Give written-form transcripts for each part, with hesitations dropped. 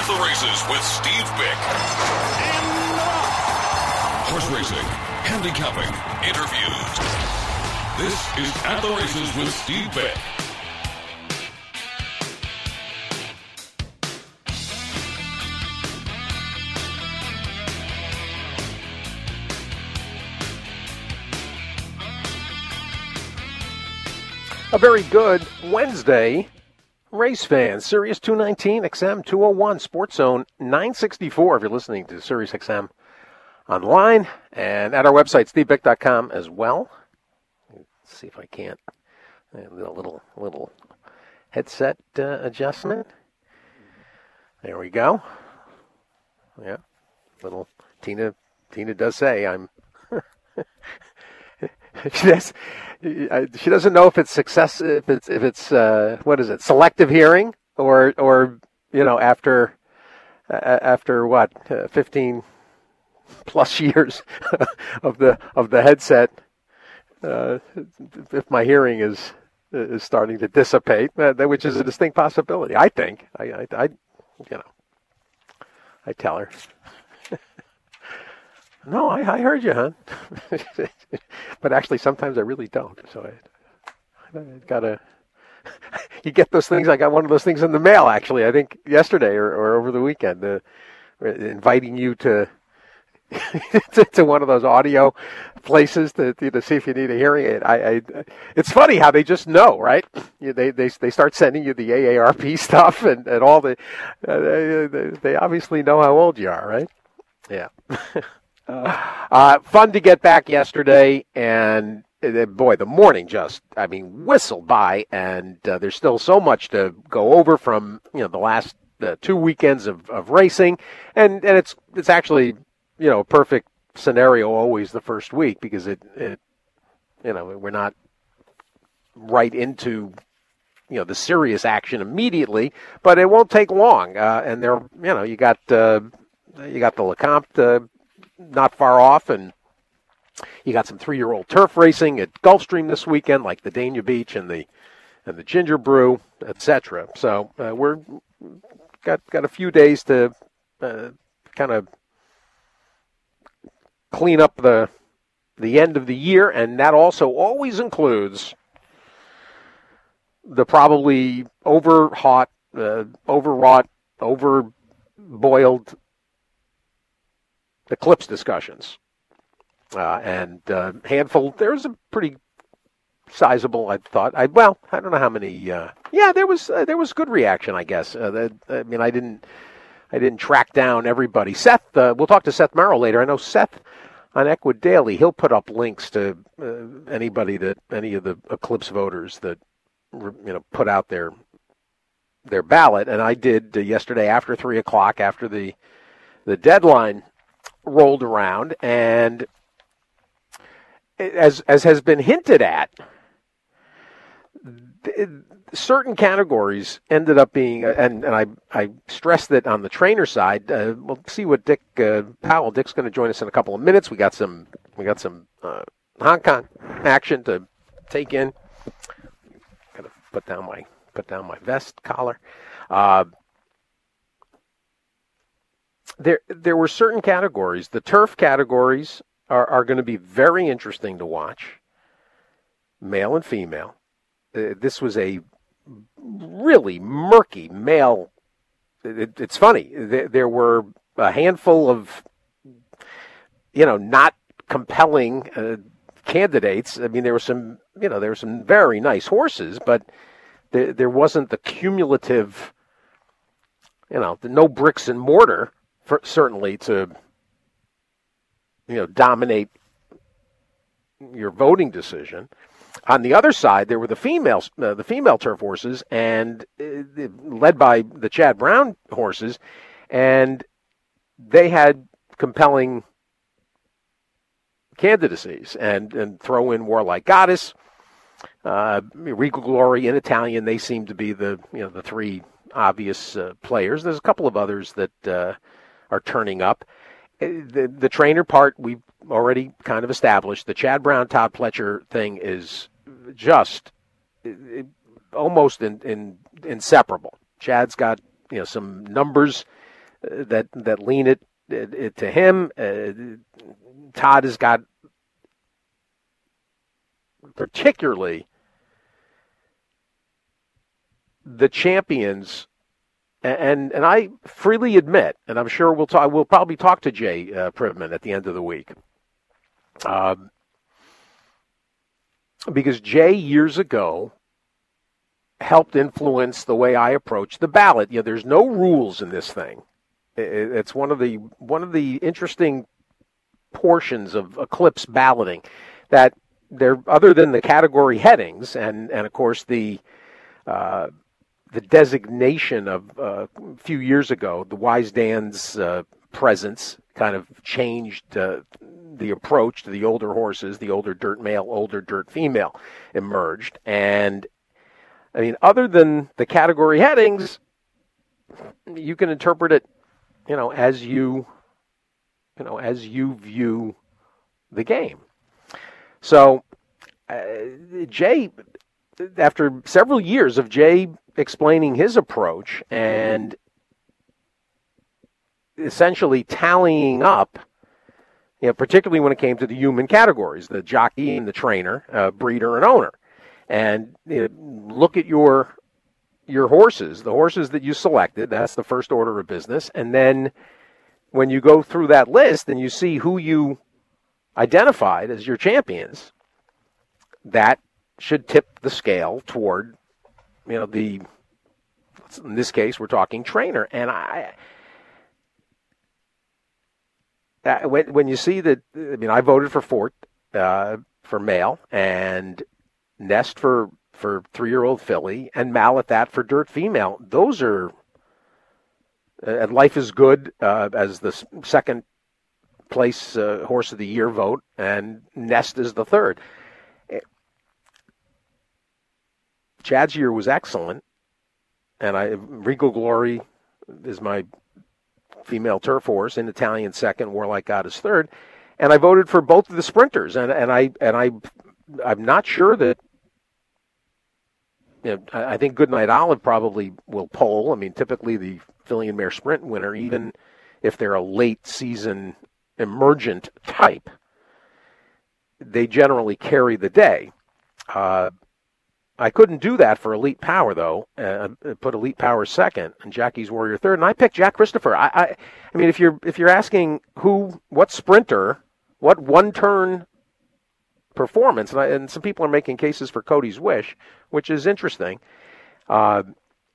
At the Races with Steve Bick. Horse racing, handicapping, interviews. This is At the Races with Steve Bick. A very good Wednesday, race fans. Sirius 219, XM 201, Sports Zone 964 if you're listening to Sirius XM online and at our website, stevebick.com as well. Let's see if I can't. A little headset adjustment. There we go. Yeah, little Tina does say I'm. She doesn't know if it's success, if it's what is it, selective hearing, or after what 15 plus years of the headset, if my hearing is starting to dissipate, which is a distinct possibility. I think I tell her. No, I heard you, hon. But actually, sometimes I really don't. So I gotta. You get those things. I got one of those things in the mail, actually. I think yesterday or over the weekend, inviting you to to one of those audio places to see if you need a hearing aid. It's funny how they just know, right? They start sending you the AARP stuff and all the. They obviously know how old you are, right? Yeah. Fun to get back yesterday, and boy, the morning whistled by, and there's still so much to go over from the last 2 weekends of racing, and it's actually a perfect scenario always the first week because it we're not right into the serious action immediately, but it won't take long, and there you got the Lecomte not far off, and you got some 3-year-old turf racing at Gulfstream this weekend, like the Dania Beach and the Ginger Brew, etc. So we're got a few days to kind of clean up the end of the year, and that also always includes the probably overwrought, overboiled Eclipse discussions, and handful. There's a pretty sizable. I thought. I don't know how many. There was good reaction. I guess. I didn't track down everybody. Seth. We'll talk to Seth Merrill later. I know Seth on Equid Daily. He'll put up links to any of the Eclipse voters that put out their ballot, and I did yesterday after 3:00 after the deadline rolled around, and as has been hinted at, certain categories ended up being, and I stress that on the trainer side. We'll see what Dick's going to join us in a couple of minutes. We got some Hong Kong action to take in. Gotta put down my vest collar. There were certain categories. The turf categories are going to be very interesting to watch, male and female. This was a really murky male. It's funny. There were a handful of, not compelling candidates. I mean, there were some very nice horses, but there wasn't the cumulative, no bricks and mortar. Certainly to dominate your voting decision. On the other side, there were the female turf horses, and led by the Chad Brown horses, and they had compelling candidacies. And throw in Warlike Goddess, Regal Glory in Italian. They seem to be the three obvious players. There's a couple of others that are turning up. The trainer part we've already kind of established. The Chad Brown, Todd Pletcher thing is just almost inseparable. Chad's got some numbers that lean it to him. Todd has got particularly the champions, and I freely admit, and I'm sure we'll probably talk to Jay Privman at the end of the week, because Jay years ago helped influence the way I approach the ballot. There's no rules in this thing. It's one of the interesting portions of Eclipse balloting that there, other than the category headings and of course the designation of a few years ago, the Wise Dan's presence kind of changed the approach to the older horses, the older dirt male, older dirt female emerged. And I mean, other than the category headings, you can interpret it, as you view the game. So Jay, after several years of Jay explaining his approach and essentially tallying up, particularly when it came to the human categories, the jockey and the trainer, breeder and owner, and look at your horses, the horses that you selected. That's the first order of business. And then when you go through that list and you see who you identified as your champions, that should tip the scale toward, in this case, we're talking trainer. And when you see that, I voted for Fort for male, and Nest for 3-year-old filly, and Malatat for dirt female. Those are, and Life is Good as the second place horse of the year vote, and Nest is the third. Chad's year was excellent, and Regal Glory is my female turf horse, in Italian second, Warlike God is third, and I voted for both of the sprinters, and I'm not sure that. I think Goodnight Olive probably will poll. Typically the filly and mare sprint winner, even if they're a late season emergent type, they generally carry the day. I couldn't do that for Elite Power, though. Put Elite Power second and Jackie's Warrior third, and I picked Jack Christopher. I mean, if you're asking what sprinter, what one-turn performance, and some people are making cases for Cody's Wish, which is interesting. To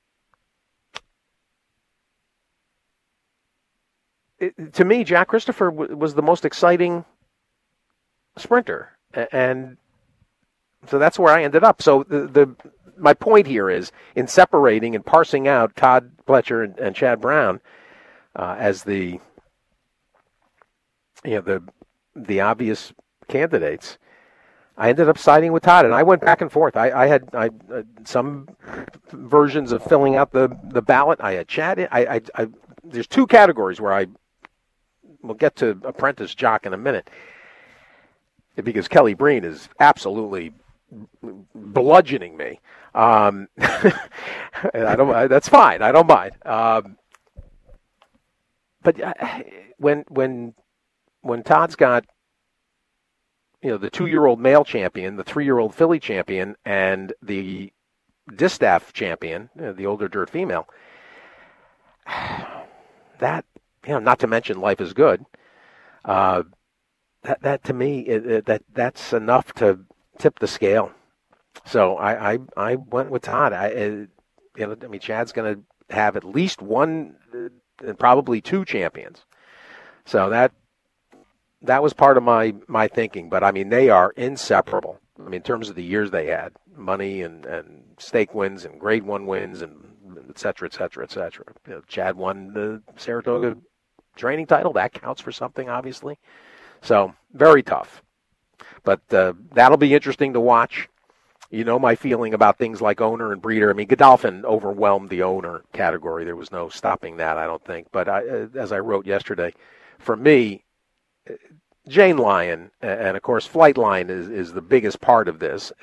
me, Jack Christopher was the most exciting sprinter, and so that's where I ended up. So my point here is, in separating and parsing out Todd Pletcher and Chad Brown as the obvious candidates, I ended up siding with Todd, and I went back and forth. I had some versions of filling out the ballot. I had Chad. There's two categories where we'll get to apprentice jock in a minute, because Kelly Breen is absolutely bludgeoning me. That's fine. I don't mind. But when Todd's got the 2-year-old male champion, the 3-year-old filly champion, and the distaff champion, the older dirt female, that, not to mention Life is Good, that to me, that's enough to tip the scale. So I went with Todd. Chad's going to have at least one and probably two champions. So that was part of my thinking. But, they are inseparable. In terms of the years they had, money and stake wins and grade 1 wins and et cetera, et cetera, et cetera. Chad won the Saratoga training title. That counts for something, obviously. So very tough. But that'll be interesting to watch. My feeling about things like owner and breeder. Godolphin overwhelmed the owner category. There was no stopping that, I don't think. But as I wrote yesterday, for me, Jane Lyon, and of course Flightline is the biggest part of this.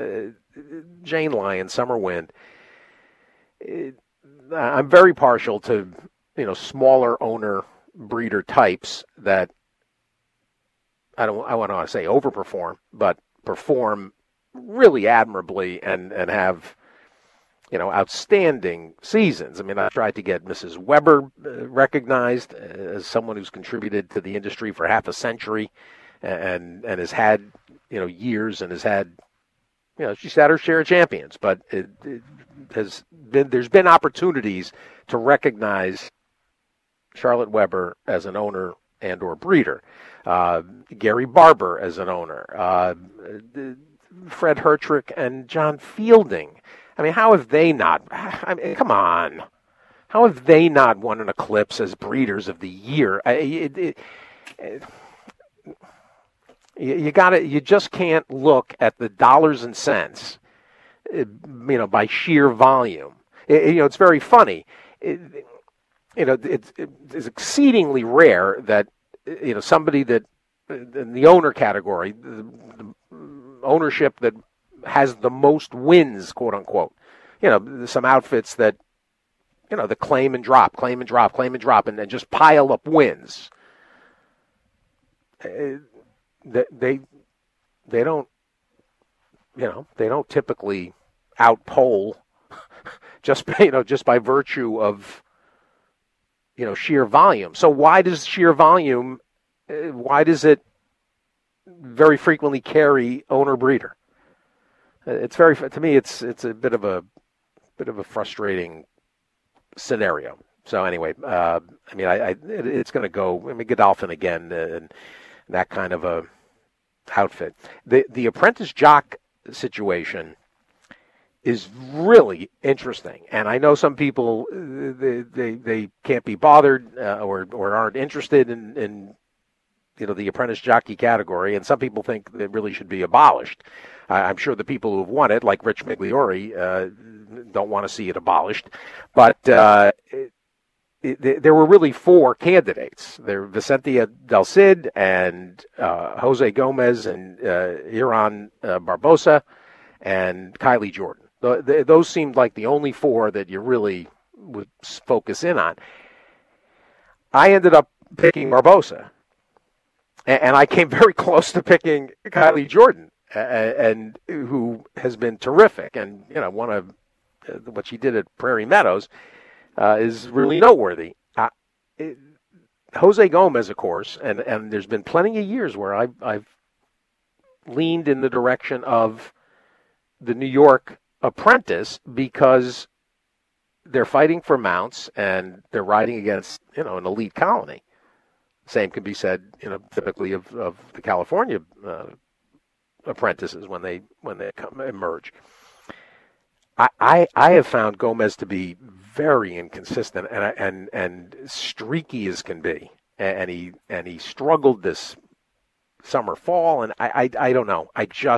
Jane Lyon, Summer Wind. I'm very partial to smaller owner breeder types that I want to say overperform, but perform really admirably and have outstanding seasons. I mean, I tried to get Mrs. Weber recognized as someone who's contributed to the industry for half a century and has had years and has had she's had her share of champions, but there's been opportunities to recognize Charlotte Weber as an owner and or breeder, Gary Barber as an owner, Fred Hertrick and John Fielding. I mean, how have they not? I mean, come on. How have they not won an Eclipse as breeders of the year? You just can't look at the dollars and cents, by sheer volume. It's very funny. It's exceedingly rare that somebody that in the owner category, the ownership that has the most wins, quote unquote. Some outfits that that claim and drop, and just pile up wins. They don't typically outpoll just by virtue of sheer volume. So why does sheer volume? Why does it very frequently carry owner breeder? To me it's a bit of a frustrating scenario. So anyway, it's going to go. Godolphin again and that kind of a outfit. The apprentice jock situation is really interesting, and I know some people they can't be bothered or aren't interested in the apprentice jockey category, and some people think it really should be abolished. I'm sure the people who have won it, like Rich Migliori, don't want to see it abolished, but there were really four candidates. There were Vicente Del Cid and Jose Gomez and Iran Barbosa and Kylie Jordan. Those seemed like the only four that you really would focus in on. I ended up picking Barbosa, and I came very close to picking Kylie Jordan, and who has been terrific. And one of what she did at Prairie Meadows is really noteworthy. Jose Gomez, of course, and there's been plenty of years where I've leaned in the direction of the New York apprentice because they're fighting for mounts and they're riding against an elite colony. Same can be said typically of the California apprentices when they emerge. I have found Gomez to be very inconsistent and streaky as can be, and he struggled this summer fall, and I don't know.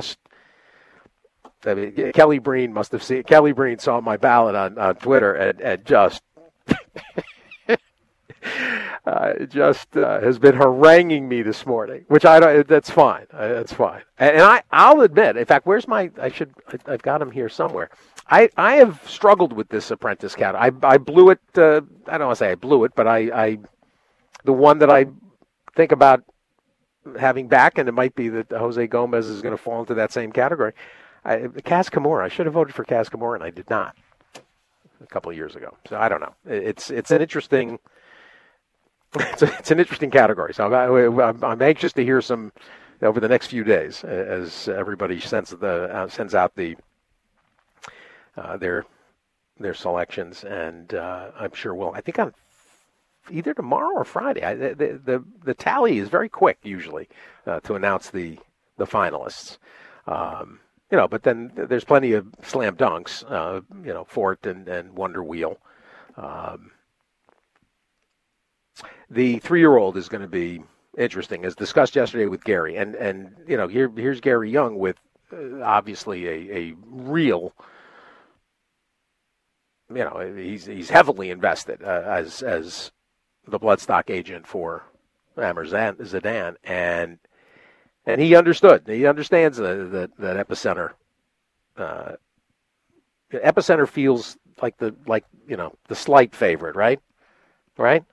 Kelly Breen must have seen. Kelly Breen saw my ballot on Twitter and just has been haranguing me this morning, which I don't. That's fine. That's fine. And I'll admit. In fact, where's my? I've got him here somewhere. I have struggled with this apprentice cat. I blew it. I don't want to say I blew it, but the one that I think about having back, and it might be that Jose Gomez is going to fall into that same category. Kaz Kimura. I should have voted for Kaz Kimura, and I did not a couple of years ago. So I don't know. It's an interesting. It's an interesting category. So I'm anxious to hear some over the next few days as everybody sends out their selections, and I'm sure we'll. I think on either tomorrow or Friday. The tally is very quick usually to announce the finalists. But then there's plenty of slam dunks. Fort and Wonder Wheel. The 3-year-old is going to be interesting, as discussed yesterday with Gary, and here's Gary Young with obviously a real. He's heavily invested as the bloodstock agent for Amer Zeidan, and he understood. He understands that Epicenter. Epicenter feels like the slight favorite, right? right?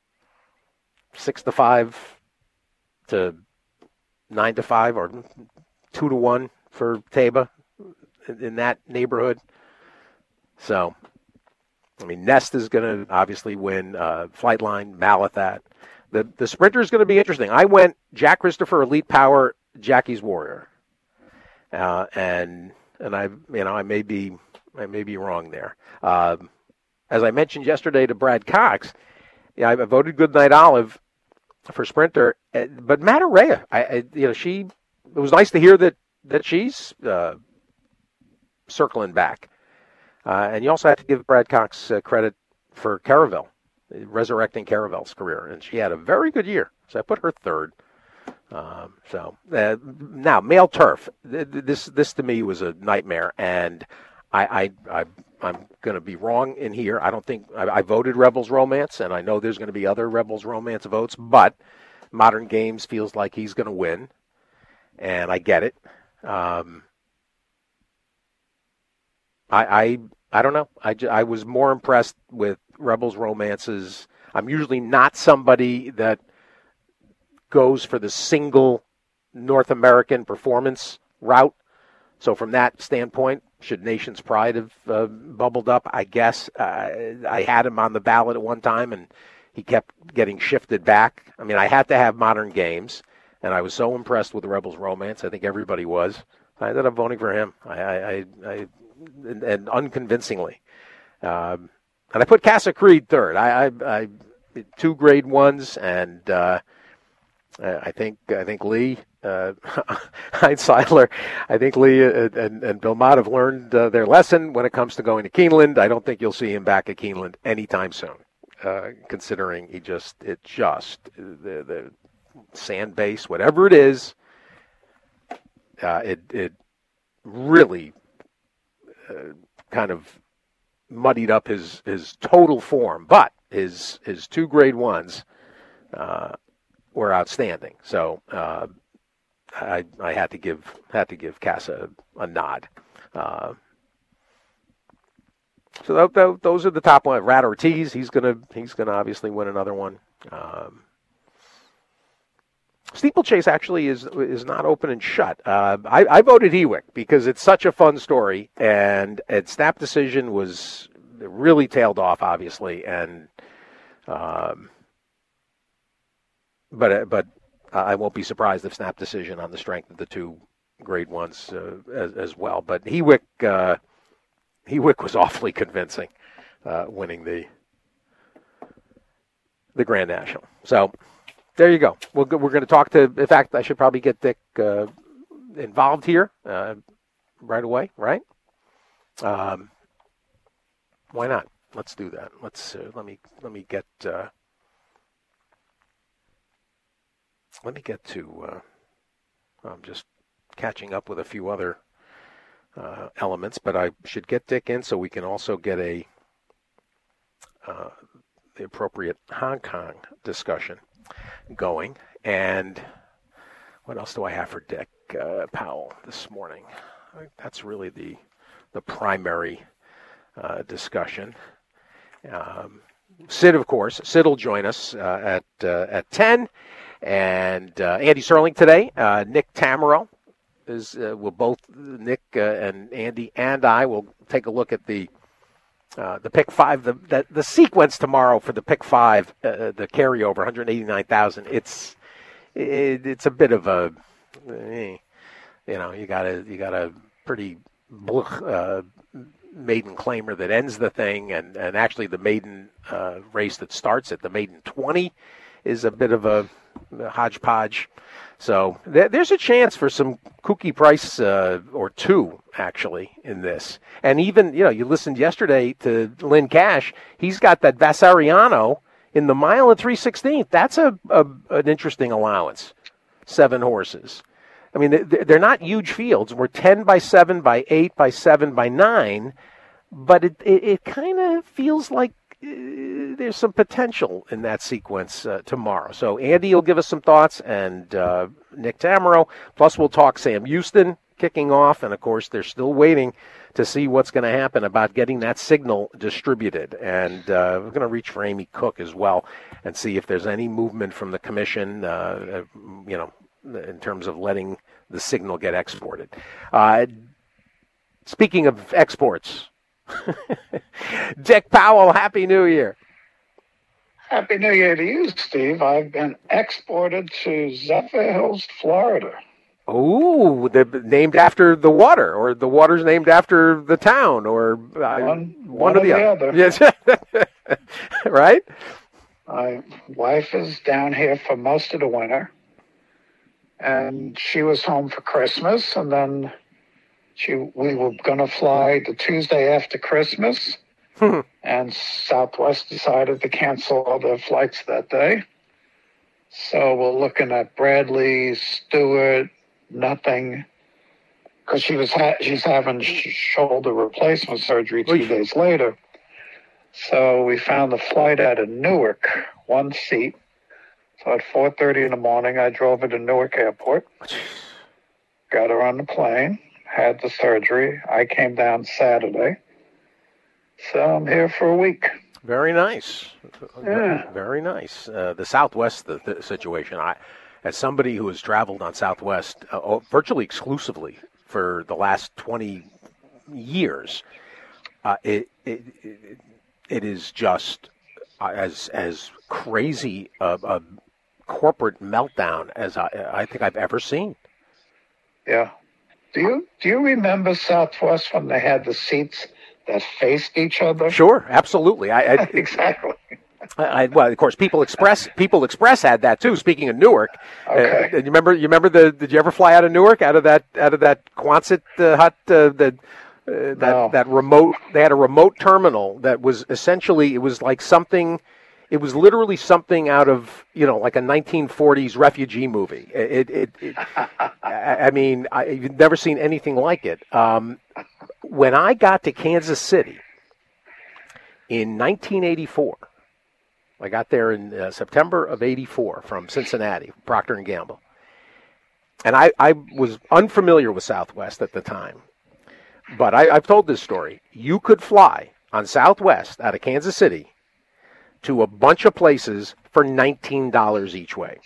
6-5 to 9-5 or 2-1 for Taba in that neighborhood. So, I mean, Nest is going to obviously win. Flightline, Malathat. The Sprinter is going to be interesting. I went Jack Christopher, Elite Power, Jackie's Warrior, and I may be wrong there. As I mentioned yesterday to Brad Cox, I voted Goodnight Olive for Sprinter, but Matarea, it was nice to hear that she's circling back. And you also have to give Brad Cox credit for Caravel, resurrecting Caravel's career. And she had a very good year. So I put her third. Now, male turf. This to me was a nightmare. And I'm going to be wrong in here. I don't think I voted Rebels Romance, and I know there's going to be other Rebels Romance votes, but Modern Games feels like he's going to win. And I get it. I don't know. I was more impressed with Rebels Romances. I'm usually not somebody that goes for the single North American performance route. So from that standpoint, should Nation's Pride have bubbled up? I guess I had him on the ballot at one time, and he kept getting shifted back. I mean, I had to have Modern Games, and I was so impressed with the Rebels Romance. I think everybody was. I ended up voting for him. And unconvincingly. And I put Casa Creed third. I 2 grade ones, and I think Lee, Heinzeiler, I think Lee and Bill Mott have learned their lesson when it comes to going to Keeneland. I don't think you'll see him back at Keeneland anytime soon, considering the sand base, whatever it is, it really kind of muddied up his total form, but his 2 grade ones were outstanding. So I had to give Casa a nod. So those are the top one. Rat Ortiz, he's gonna obviously win another one. Steeplechase actually is not open and shut. I voted Hewick because it's such a fun story, and Snap Decision was really tailed off, obviously, and but I won't be surprised if Snap Decision on the strength of the 2 grade ones as well. But Hewick was awfully convincing, winning the Grand National. So. There you go. We're going to talk to, in fact, I should probably get Dick involved here right away, right? Why not? Let's do that. Let me get to I'm just catching up with a few other elements, but I should get Dick in so we can also get the appropriate Hong Kong discussion going. And what else do I have for Dick Powell this morning? I think that's really the primary discussion. Sid, of course. Sid will join us at 10. And Andy Serling today. Nick Tamero will both, Nick and Andy and I will take a look at the pick 5, the sequence tomorrow for the pick 5, the carryover, 189,000. It's a bit of a, you got a pretty maiden claimer that ends the thing, and actually the maiden race that starts at the maiden 20 is a bit of a hodgepodge. So there's a chance for some kooky price or 2, actually, in this. And even, you listened yesterday to Lynn Cash. He's got that Vasariano in the mile and 3/16. That's an interesting allowance. 7 horses. I mean, they're not huge fields. We're 10 by 7 by 8 by 7 by 9. But it kind of feels like there's some potential in that sequence tomorrow. So Andy will give us some thoughts, and Nick Tamero. Plus, we'll talk Sam Houston kicking off, and of course they're still waiting to see what's going to happen about getting that signal distributed. And we're going to reach for Amy Cook as well and see if there's any movement from the commission, in terms of letting the signal get exported. Speaking of exports, Dick Powell, Happy New Year. Happy New Year to you, Steve. I've been exported to Zephyr Hills, Florida. Oh, named after the water, or the water's named after the town, or one or the other. Yes, right? My wife is down here for most of the winter, and she was home for Christmas, and then we were going to fly the Tuesday after Christmas, and Southwest decided to cancel all their flights that day. So we're looking at Bradley, Stewart, nothing, because she's having shoulder replacement surgery 2 days later. So we found the flight out of Newark, one seat. So at 4:30 in the morning, I drove her to Newark Airport, got her on the plane, had the surgery. I came down Saturday. So I'm here for a week. Very nice. Yeah. Very nice. The Southwest the situation, as somebody who has traveled on Southwest virtually exclusively for the last 20 years, it is just as crazy a corporate meltdown as I think I've ever seen. Yeah. Do you remember Southwest when they had the seats that faced each other? Sure, absolutely. Exactly. Well, of course, People Express had that too. Speaking of Newark, okay. You remember did you ever fly out of Newark, out of that Quonset hut? That remote. They had a remote terminal that was essentially, it was like something. It was literally something out of like a 1940s refugee movie. I mean, I've never seen anything like it. When I got to Kansas City in 1984. I got there in September of 84 from Cincinnati, Procter & Gamble. And I was unfamiliar with Southwest at the time. But I've told this story. You could fly on Southwest out of Kansas City to a bunch of places for $19 each way.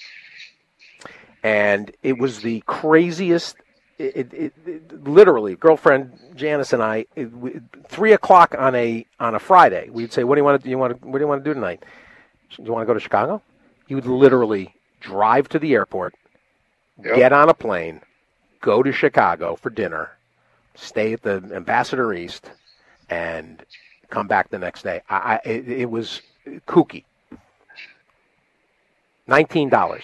And it was the craziest. It literally, girlfriend Janice and I, 3 o'clock on a Friday, we'd say, what do you want to do tonight? Do you want to go to Chicago? You would literally drive to the airport, get on a plane, go to Chicago for dinner, stay at the Ambassador East, and come back the next day. It was kooky. $19.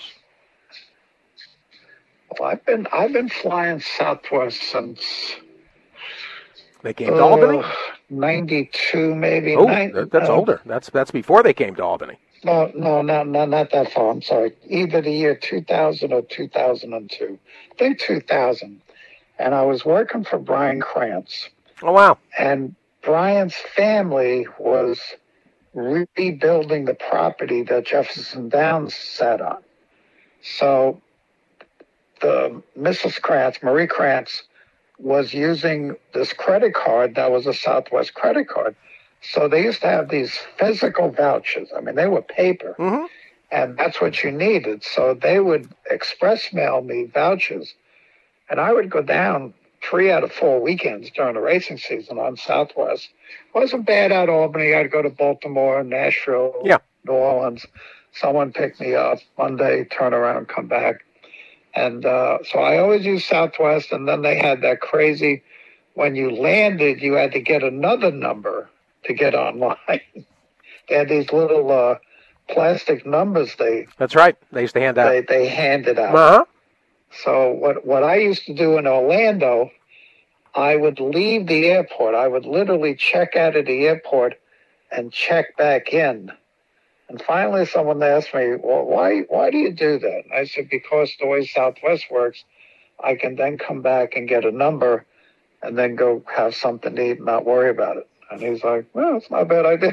Well, I've been flying Southwest since they came to Albany. 92, maybe. Oh, that's older. That's before they came to Albany. No, not that far. I'm sorry. Either the year 2000 or 2002. I think 2000. And I was working for Brian Krantz. Oh, wow. And Brian's family was rebuilding the property that Jefferson Downs sat on. So the Mrs. Krantz, Marie Krantz, was using this credit card that was a Southwest credit card. So they used to have these physical vouchers. I mean, they were paper. Mm-hmm. And that's what you needed. So they would express mail me vouchers. And I would go down 3 out of 4 weekends during the racing season on Southwest. Wasn't bad out of Albany. I'd go to Baltimore, Nashville, New Orleans. Someone picked me up Monday, turn around, come back. And so I always used Southwest. And then they had that crazy, when you landed, you had to get another number to get online. They had these little plastic numbers. That's right. They used to hand out. They handed out. Uh-huh. So what I used to do in Orlando, I would leave the airport. I would literally check out of the airport and check back in. And finally, someone asked me, well, why do you do that? And I said, because the way Southwest works, I can then come back and get a number and then go have something to eat and not worry about it. And he's like, well, it's not a bad idea.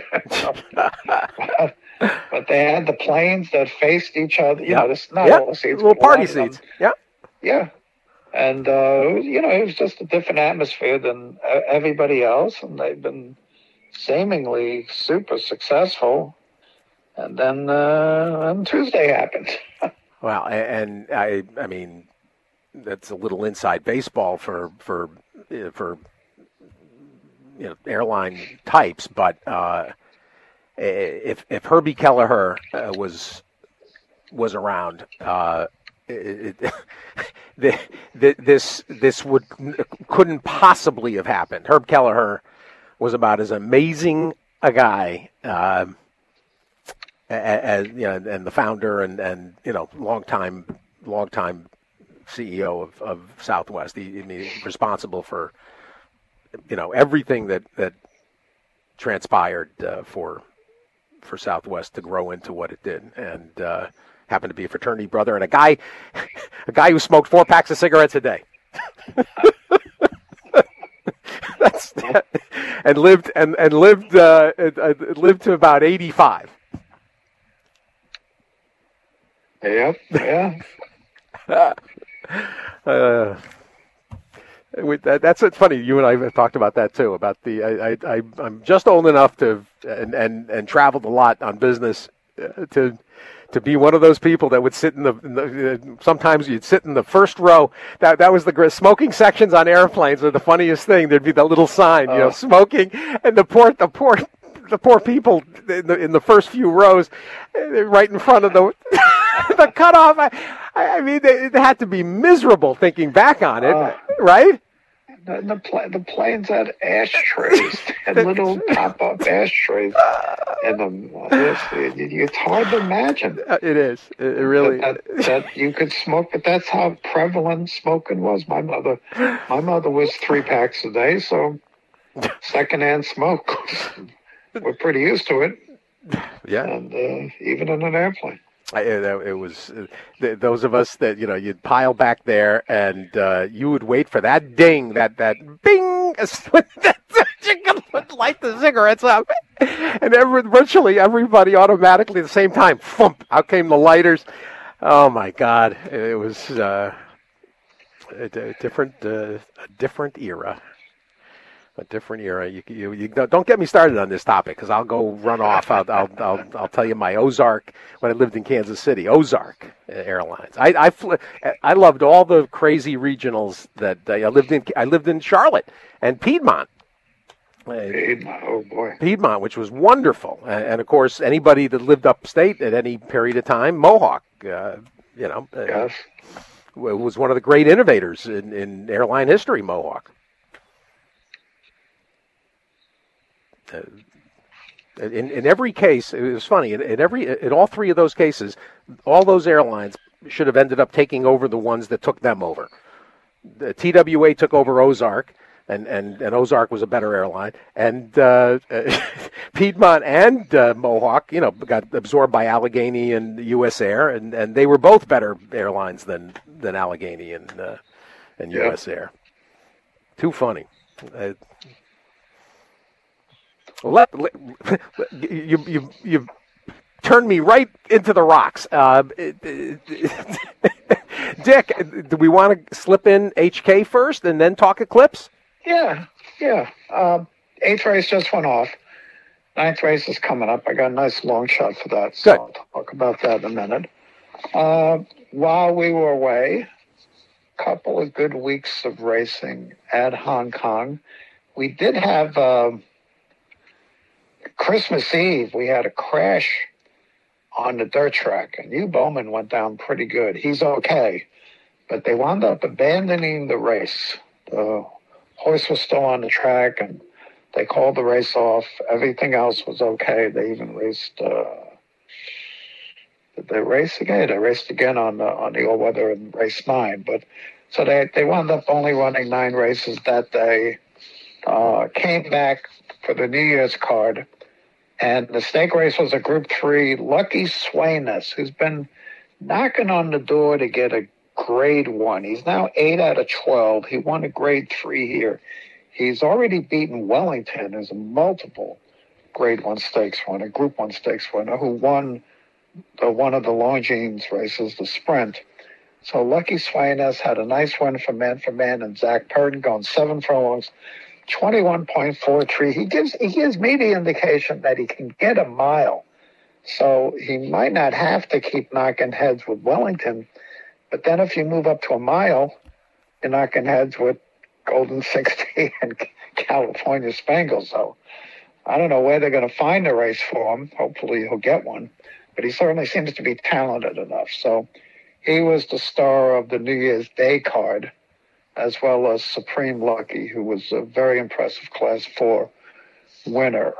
But they had the planes that faced each other. You know, this not all seats. Little party seats. Yeah. Yeah. And, it was just a different atmosphere than everybody else. And they've been seemingly super successful. And then Tuesday happened. Well, and I mean, that's a little inside baseball for airline types, but if Herbie Kelleher was around, this couldn't possibly have happened. Herb Kelleher was about as amazing a guy as and the founder and longtime CEO of Southwest. He's responsible for everything that transpired for Southwest to grow into what it did, and happened to be a fraternity brother and a guy who smoked 4 packs of cigarettes a day. And lived to about 85. Yep. Yeah. That's what's funny. You and I have talked about that too. About I'm just old enough to and traveled a lot on business to be one of those people that would sit in the sometimes you'd sit in the first row. That was the smoking sections on airplanes are the funniest thing. There'd be that little sign, smoking, and the poor people in the first few rows, right in front of the the cutoff. I mean, they had to be miserable thinking back on it, right? The planes had ashtrays and little pop-up ashtrays in them. It's hard to imagine. It is. It really that you could smoke, but that's how prevalent smoking was. My mother was 3 packs a day, so secondhand smoke. We're pretty used to it. Yeah, and even in an airplane. It was those of us that you'd pile back there, and you would wait for that ding, that bing, that you could light the cigarettes up, and virtually everybody automatically at the same time, thump, out came the lighters. Oh my God, it was a different era. A different era. You don't get me started on this topic because I'll go run off. I'll tell you my Ozark when I lived in Kansas City. Ozark Airlines. I loved all the crazy regionals that I lived in Charlotte and Piedmont. Oh boy, Piedmont, which was wonderful, and of course anybody that lived upstate at any period of time, Mohawk. Yes. Was one of the great innovators in airline history, Mohawk. In every case, it was funny. In all 3 of those cases, all those airlines should have ended up taking over the ones that took them over. The TWA took over Ozark, and Ozark was a better airline. And Piedmont and Mohawk, got absorbed by Allegheny and US Air, and they were both better airlines than Allegheny and US Air. Too funny. You turned me right into the rocks. Dick, do we want to slip in HK first and then talk Eclipse? Yeah. 8th race just went off. 9th race is coming up. I got a nice long shot for that, so I'll talk about that in a minute. While we were away, a couple of good weeks of racing at Hong Kong. We did have... Christmas Eve, we had a crash on the dirt track, and Hugh Bowman went down pretty good. He's okay, but they wound up abandoning the race. The horse was still on the track, and they called the race off. Everything else was okay. They even raced. Did they race again? They raced again on the all-weather in race 9. But so they wound up only running 9 races that day. Came back for the New Year's card. And the stake race was a Group 3, Lucky Swainess, who's been knocking on the door to get a Grade 1. He's now 8 out of 12. He won a Grade 3 here. He's already beaten Wellington as a multiple Grade 1 stakes winner, Group 1 stakes winner, who won one of the Longines races, the Sprint. So Lucky Swainess had a nice win for man, and Zach Purton going 7 furlongs, 21.43. He gives me the indication that he can get a mile. So he might not have to keep knocking heads with Wellington. But then if you move up to a mile, you're knocking heads with Golden 60 and California Spangle. So I don't know where they're going to find a race for him. Hopefully he'll get one. But he certainly seems to be talented enough. So he was the star of the New Year's Day card, as well as Supreme Lucky, who was a very impressive Class 4 winner.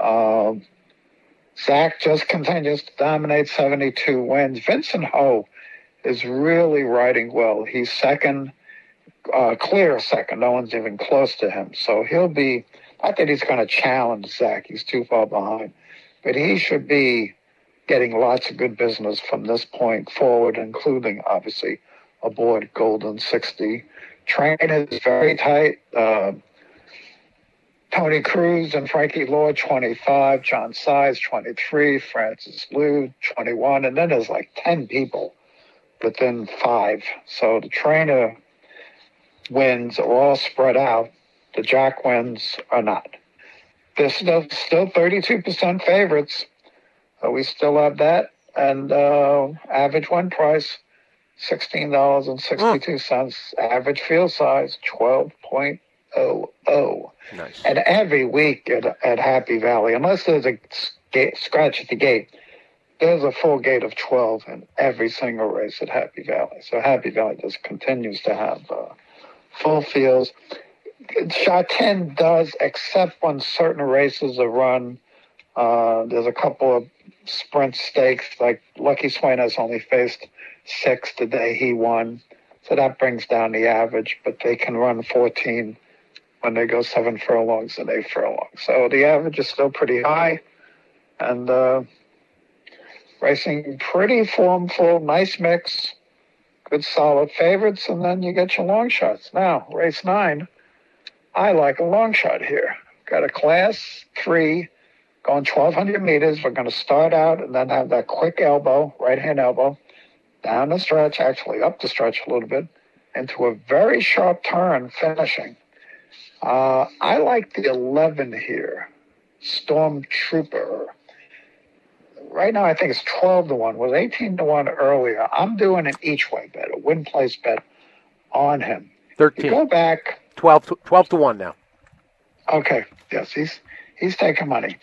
Zach just continues to dominate, 72 wins. Vincent Ho is really riding well. He's second, clear second. No one's even close to him. So he'll be, not that he's going to challenge Zach. He's too far behind. But he should be getting lots of good business from this point forward, including, obviously, aboard Golden 60. Train is very tight. Tony Cruz and Frankie Lord, 25. John Size, 23. Francis Liu, 21. And then there's like 10 people within 5. So the trainer wins are all spread out. The jock wins are not. They're still 32% favorites. So we still have that. And average win price, $16.62. Average field size, 12.00. Nice. And every week at Happy Valley, unless there's a scratch at the gate, there's a full gate of 12 in every single race at Happy Valley. So Happy Valley just continues to have full fields. Shot 10 does, except when certain races are run. There's a couple of sprint stakes, like Lucky Swain has only faced 6 the day he won. So that brings down the average, but they can run 14 when they go 7 furlongs and 8 furlongs. So the average is still pretty high, and racing pretty formful, nice mix, good solid favorites, and then you get your long shots. Now, race 9, I like a long shot here. Got a Class 3 going 1,200 meters. We're going to start out and then have that quick elbow, right-hand elbow, down the stretch, actually up the stretch a little bit, into a very sharp turn finishing. I like the 11 here, Stormtrooper. Right now, I think it's 12-1. It was 18-1 earlier. I'm doing an each-way bet, a win-place bet on him. 13. You go back. 12-1 now. Okay. Yes, he's taking money.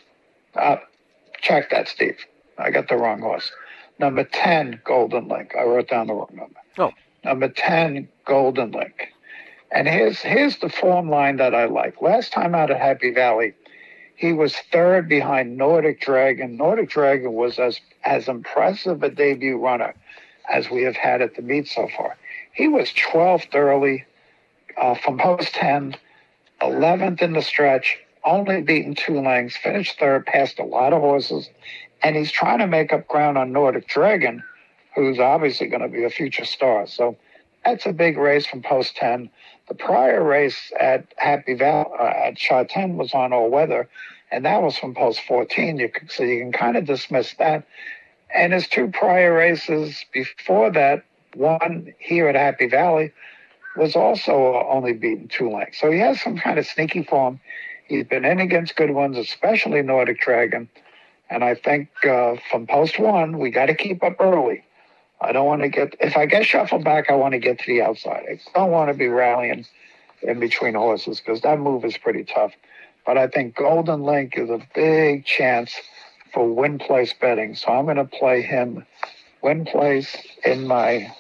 Check that, Steve. I got the wrong horse. Number 10, Golden Link. I wrote down the wrong number. Oh. Number 10, Golden Link. And here's the form line that I like. Last time out at Happy Valley, he was third behind Nordic Dragon. Nordic Dragon was as impressive a debut runner as we have had at the meet so far. He was 12th early from post 10, 11th in the stretch, only beaten 2 lengths, finished third, passed a lot of horses, and he's trying to make up ground on Nordic Dragon, who's obviously going to be a future star. So that's a big race from post 10. The prior race at Happy Valley, at Shot 10 was on all weather, and that was from post 14. So you can kind of dismiss that. And his 2 prior races before that, one here at Happy Valley, was also only beaten 2 lengths. So he has some kind of sneaky form. He's been in against good ones, especially Nordic Dragon. And I think from post 1, we got to keep up early. I don't want to if I get shuffled back, I want to get to the outside. I don't want to be rallying in between horses because that move is pretty tough. But I think Golden Link is a big chance for win place betting. So I'm going to play him win place in my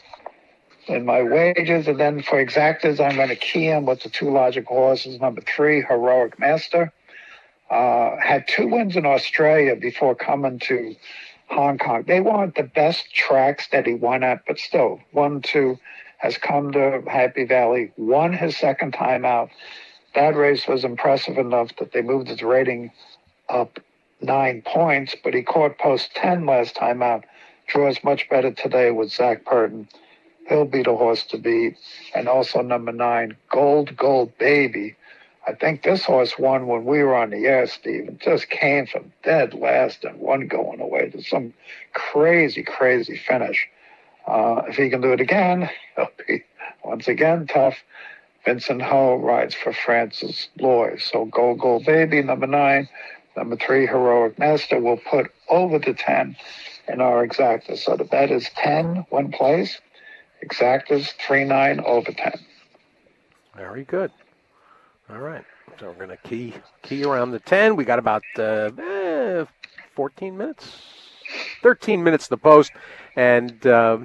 wages. And then for exactas, I'm going to key him with the 2 logical horses. Number 3, Heroic Master. Had 2 wins in Australia before coming to Hong Kong. They weren't the best tracks that he won at, but still, 1-2 has come to Happy Valley, won his second time out. That race was impressive enough that they moved his rating up 9 points, but he caught post 10 last time out. Draws much better today with Zach Purton. He'll be the horse to beat. And also number 9, Gold Baby. I think this horse won when we were on the air, Steve. It just came from dead last and one going away to some crazy, crazy finish. If he can do it again, he'll be once again tough. Vincent Ho rides for Francis Loy. So Gold Baby, number 9. Number 3, Heroic Master, will put over the 10 in our exactas. So the bet is 10, one place. Exactas, 3-9, over 10. Very good. All right. So we're going to key around the 10. We got about 14 minutes, 13 minutes to post. And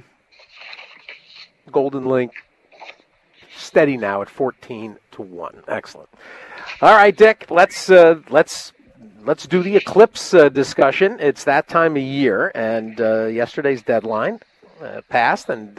Golden Link steady now at 14-1. Excellent. All right, Dick, let's do the eclipse discussion. It's that time of year, and yesterday's deadline passed, and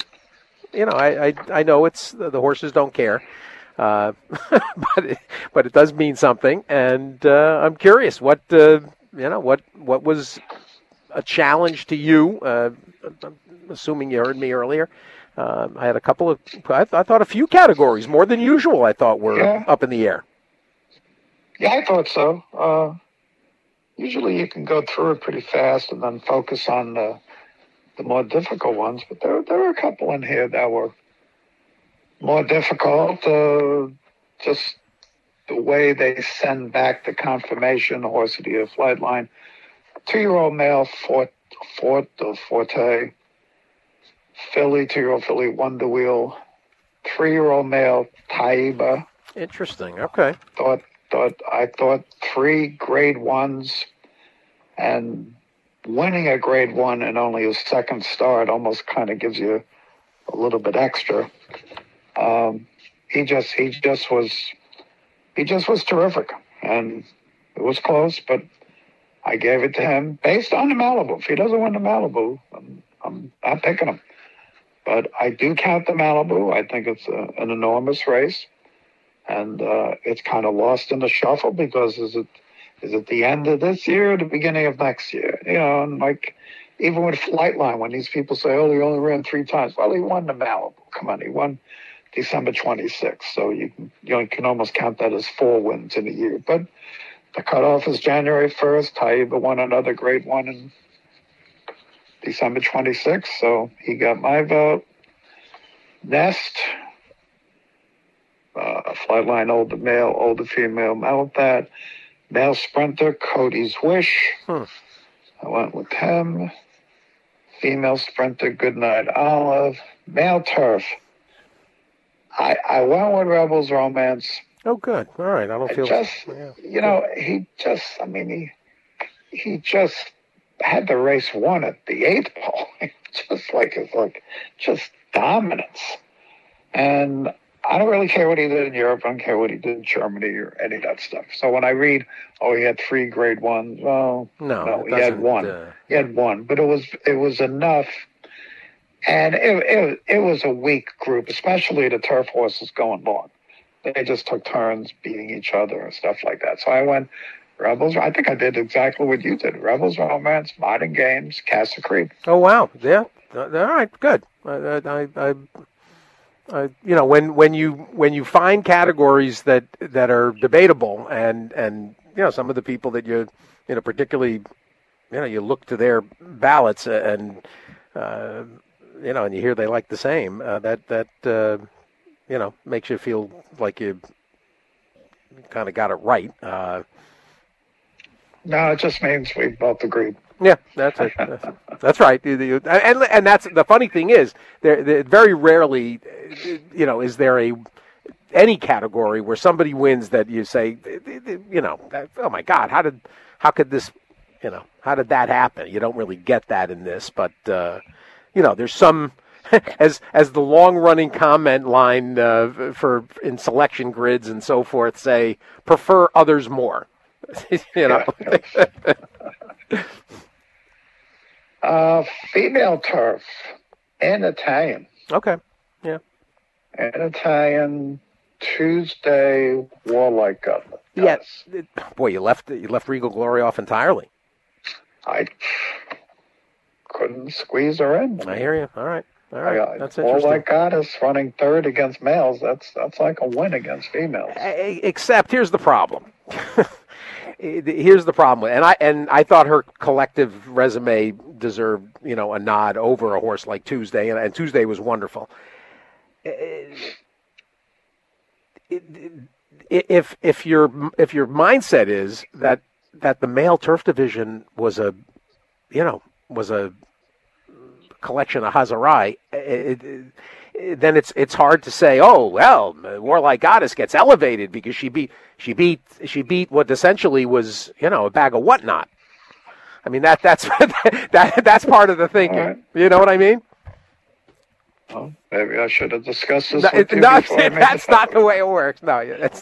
I know it's the horses don't care, but it does mean something, and I'm curious what was a challenge to you. I'm assuming you heard me earlier. I had a couple of, I thought a few categories, more than usual, I thought were up in the air. Yeah, I thought so. Usually you can go through it pretty fast and then focus on the more difficult ones, but there were a couple in here that were more difficult. Just the way they send back the confirmation, horse of the year flight line. 2-year-old male, Forte. Filly, 2-year-old filly, Wonder Wheel. 3-year-old male, Taiba. Interesting. Okay. I thought 3 grade 1s, and winning a grade 1 and only his second start almost kind of gives you a little bit extra. He just was terrific, and it was close, but I gave it to him based on the Malibu. If he doesn't win the Malibu, I'm not picking him. But I do count the Malibu. I think it's an enormous race. And it's kind of lost in the shuffle because is it the end of this year or the beginning of next year? And like even with Flightline, when these people say, oh, he only ran 3 times. Well, he won the Malibu. Come on, he won December 26th. So you can almost count that as 4 wins in a year. But the cutoff is January 1st. Taiba won another grade 1 in December 26th. So he got my vote. Nest. Flightline, older male, older female, Malabat. Male sprinter, Cody's Wish. I went with him. Female sprinter, Goodnight Olive. Male turf. I went with Rebels Romance. Oh, good. All right. I don't feel... he just had the race won at the 8th pole. Just dominance. And I don't really care what he did in Europe. I don't care what he did in Germany or any of that stuff. So when I read, he had 3 grade 1s, well, no, he had 1. He had 1, but it was enough. And it was a weak group, especially the turf horses going long. They just took turns beating each other and stuff like that. So I went Rebels. I think I did exactly what you did. Rebels Romance, Modern Games, Castle Creek. Oh, wow. Yeah. All right. Good. When you find categories that are debatable and some of the people that you particularly you look to their ballots and and you hear they like the same that makes you feel like you kind of got it right. No, it just means we both agreed. Yeah, that's it. That's right. And that's the funny thing is, there very rarely, is there any category where somebody wins that you say, oh my God, how did that happen? You don't really get that in this, but there's some as the long running comment line for in selection grids and so forth say, prefer others more. Female turf and Italian. Okay. Yeah. And Italian Tuesday Warlike Gauntlet. Yes. Boy, you left Regal Glory off entirely. I couldn't squeeze her in. I hear you. All right. That's interesting. Warlike Goddess running 3rd against males. That's like a win against females. Except here's the problem. Here's the problem, and I thought her collective resume deserved, a nod over a horse like Tuesday, and Tuesday was wonderful. If your mindset is that the male turf division was a collection of Hazarai, then it's hard to say, oh well, Warlike Goddess gets elevated because she beat what essentially was a bag of whatnot. I mean that's part of the thinking. Right. You know what I mean? Well, maybe I should have discussed this. That's not the way it works. No, that's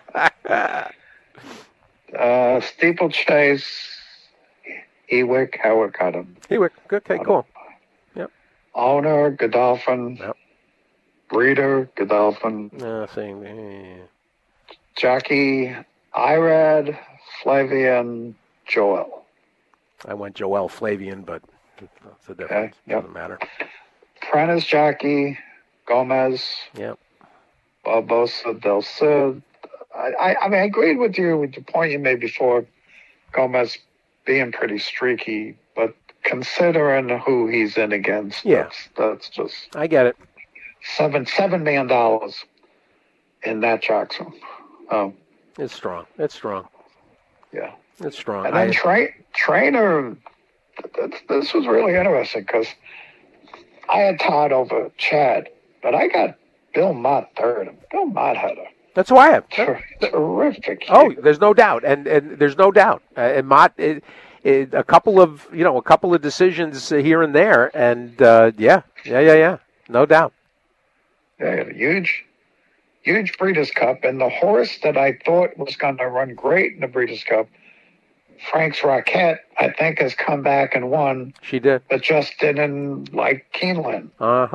Steeplechase, Ewick, Howard got him. Ewick, okay, cool. Yep. Owner, Godolphin. Yep. Breeder, Godolphin. Same. Jockey, Irad, Flavian, Joel. I went Joel Flavian, but that's a difference. Okay, yep. Doesn't matter. Prentice jockey, Gomez. Yep. Barbosa del Cid. I agreed with your point you made before, Gomez being pretty streaky, but considering who he's in against, that's just. I get it. $7 million in that Jackson. It's strong. Yeah. It's strong. And then Trainer, this was really interesting because I had Todd over Chad, but I got Bill Mott third. Bill Mott had a That's who I have. Terrific. Oh, there's no doubt, and there's no doubt. And Mott, a couple of decisions here and there, and yeah, no doubt. Yeah, huge Breeders' Cup, and the horse that I thought was going to run great in the Breeders' Cup, Frank's Rocket, I think has come back and won. She did, but just didn't like Keeneland.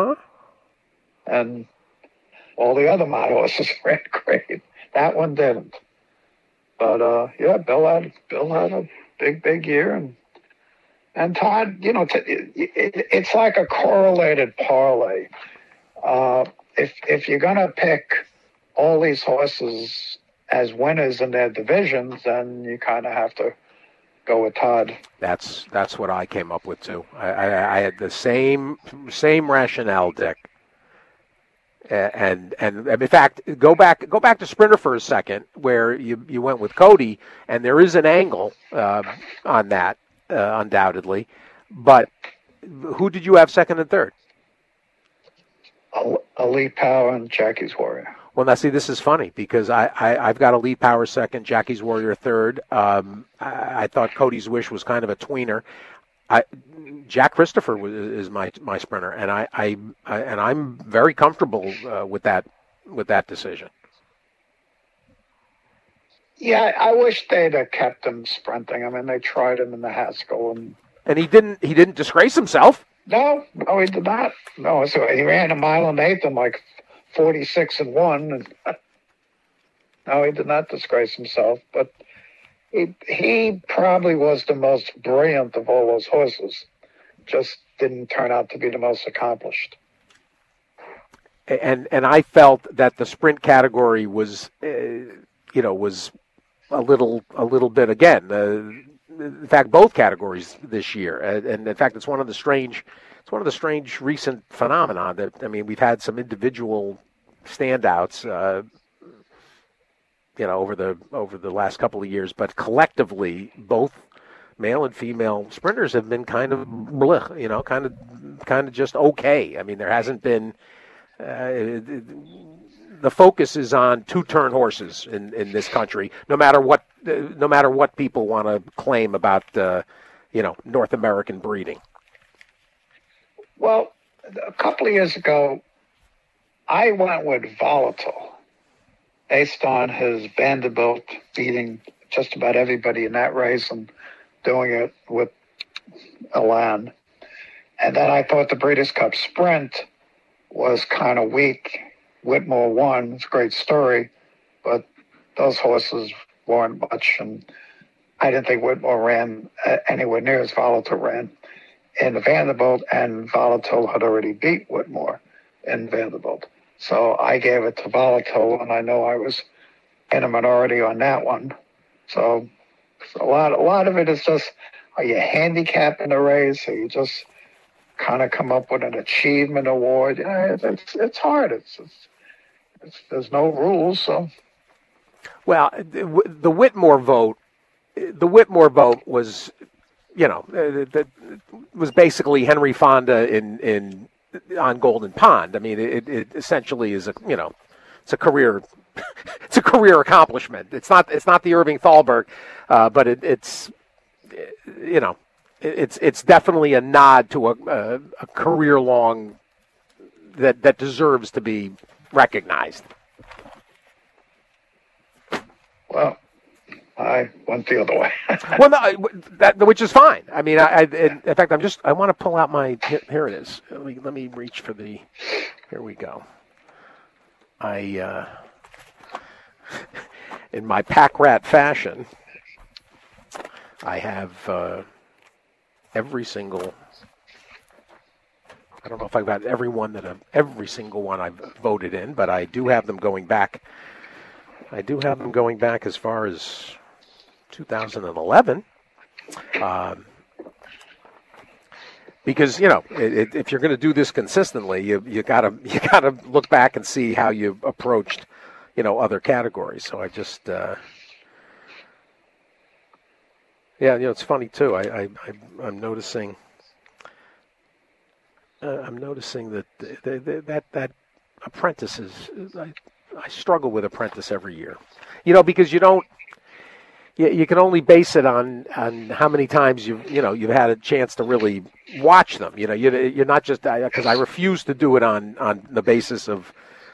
And all the other Mott horses ran great. That one didn't. But Bill had a big year, and Todd, it's like a correlated parlay. If you're gonna pick all these horses as winners in their divisions, then you kind of have to go with Todd. That's what I came up with too. I had the same rationale, Dick. And in fact, go back to Sprinter for a second, where you went with Cody, and there is an angle on that, undoubtedly. But who did you have second and third? Elite Power and Jackie's Warrior. Well, now see, this is funny because I've got Elite Power second, Jackie's Warrior third. I thought Cody's Wish was kind of a tweener. Jack Christopher is my sprinter, and I'm very comfortable with that decision. Yeah, I wish they'd have kept him sprinting. I mean, they tried him in the Haskell, and he didn't disgrace himself. No, he did not. No, so he ran a mile and eighth in like 46-1. No, he did not disgrace himself, but he probably was the most brilliant of all those horses. Just didn't turn out to be the most accomplished. And I felt that the sprint category was, was a little bit again. In fact, both categories this year, and in fact, it's one of the strange recent phenomena that we've had some individual standouts, over the last couple of years, but collectively, both male and female sprinters have been kind of blech, kind of just okay. I mean, there hasn't been. The focus is on two-turn horses in this country, no matter what people want to claim about North American breeding. Well, a couple of years ago, I went with Volatile, based on his Vanderbilt beating just about everybody in that race and doing it with Elan. And then I thought the Breeders' Cup Sprint was kind of weak. Whitmore won. It's a great story, but those horses weren't much, and I didn't think Whitmore ran anywhere near as Volatile ran in Vanderbilt, and Volatile had already beat Whitmore in Vanderbilt. So I gave it to Volatile, and I know I was in a minority on that one. So A lot of it is just, are you handicapping the race? Or you just kind of come up with an achievement award? It's hard. There's no rules, so. Well, the Whitmore vote was, that was basically Henry Fonda on Golden Pond. I mean, it essentially is it's a career accomplishment. It's not the Irving Thalberg, but it's definitely a nod to a career long that deserves to be recognized. Well, I went the other way. Well, no, which is fine. I mean, in fact, I want to pull out my. Here it is. Let me reach for the. Here we go. In my pack rat fashion, I have every single. I don't know if I've got every single one I've voted in, but I do have them going back. I do have them going back as far as 2011, because if you're going to do this consistently, you gotta look back and see how you approached other categories. So I just it's funny too. I'm noticing. I'm noticing that apprentices. I struggle with Apprentice every year, because you can only base it on how many times you've had a chance to really watch them. You're not just because I refuse to do it on the basis of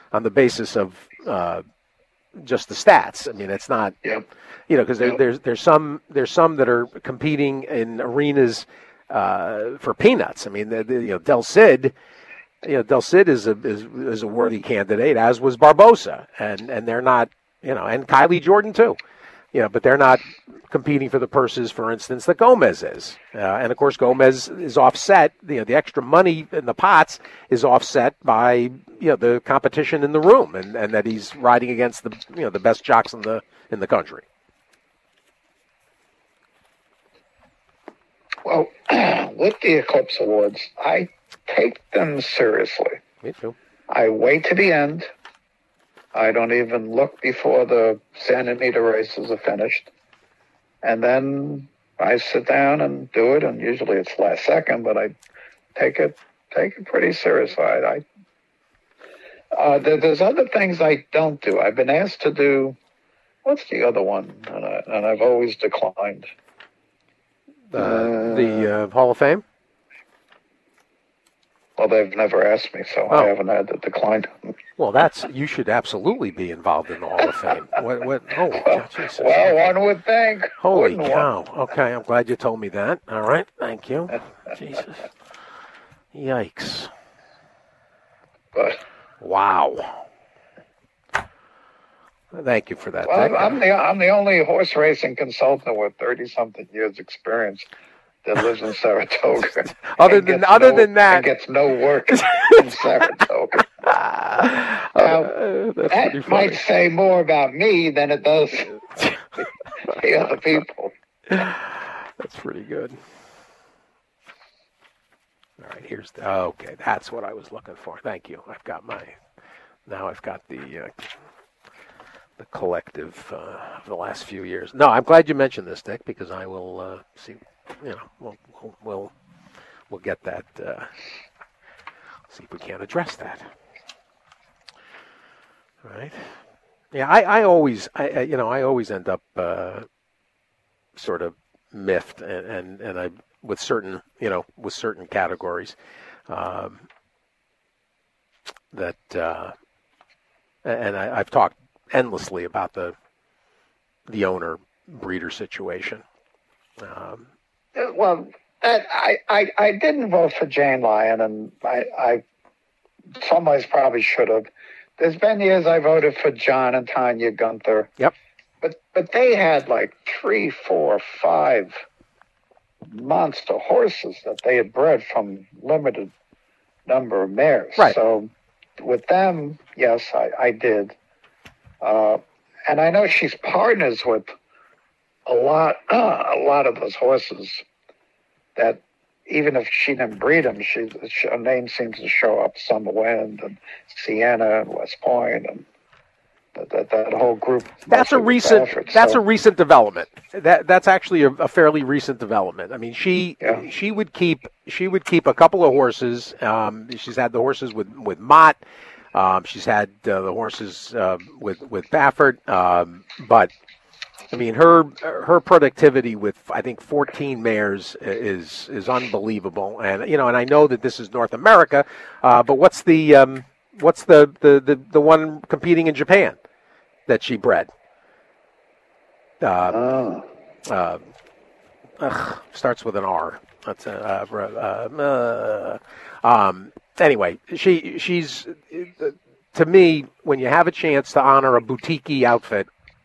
just the stats. I mean, it's not because there's some that are competing in arenas for peanuts. I mean, Del Cid. Del Cid is a worthy candidate, as was Barbosa, and they're not, and Kylie Jordan too, but they're not competing for the purses, for instance, that Gomez is, and of course Gomez is offset. The extra money in the pots is offset by the competition in the room, and that he's riding against the best jocks in the country. Well, with the Eclipse Awards, I take them seriously. Me too. I wait to the end. I don't even look before the Santa Anita races are finished. And then I sit down and do it, and usually it's last second, but I take it pretty seriously. There's other things I don't do. I've been asked to do, what's the other one? And I've always declined. The Hall of Fame? Well, they've never asked me, so I haven't had to decline. Well, you should absolutely be involved in the Hall of Fame. What? Oh, Jesus. Well, one would think. Holy cow. Okay, I'm glad you told me that. All right, thank you. Jesus. Yikes. But wow. Thank you for that. Well, I'm the only horse racing consultant with 30-something years experience that lives in Saratoga. other than that, and gets no work in Saratoga. That might say more about me than it does the other people. That's pretty good. All right, okay. That's what I was looking for. Thank you. I've got the collective of the last few years. No, I'm glad you mentioned this, Dick, because I will see. We'll get that. See if we can't address that. All right. Yeah, I always end up sort of miffed, and I with certain categories that, and I've talked endlessly about the owner breeder situation. Well, I didn't vote for Jane Lyon, and I some ways probably should have. There's been years I voted for John and Tanya Gunther. Yep. But they had like 3, 4, 5 monster horses that they had bred from limited number of mares. Right. So with them, yes, I did. And I know she's partners with a lot of those horses that even if she didn't breed them, her name seems to show up. Summer Wind and Sienna and West Point and that whole group. That's a recent development. That's actually a fairly recent development. I mean, she would keep a couple of horses. She's had the horses with Mott. She's had the horses with Baffert. But I mean, her productivity with I think 14 mares is unbelievable. And and I know that this is North America, but what's the one competing in Japan that she bred? Starts with an R. That's anyway, she's to me, when you have a chance to honor a boutique-y outfit,